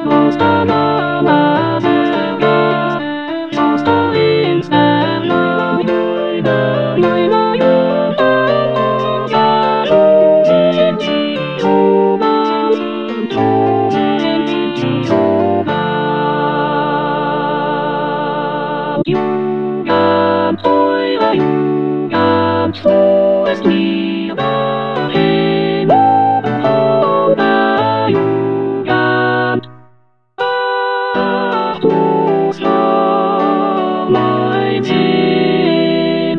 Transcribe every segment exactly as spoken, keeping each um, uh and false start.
Jugend, eure Jugend, so ist Liebe in eurer Jugend. Ach, du Sommer Sinn,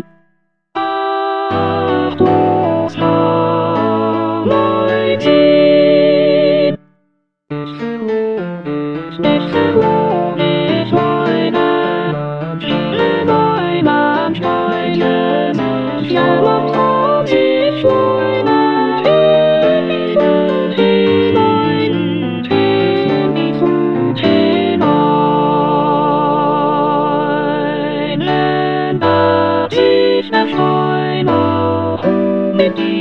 ach, du Sommer Sinn. Ich verloren, ich verloren, ich weine. Viele Bäume steigen, ja, und Traum, ich weine. Tiefen, hinein, tiefen hinein. Länder, tiefe Steine, mit dir.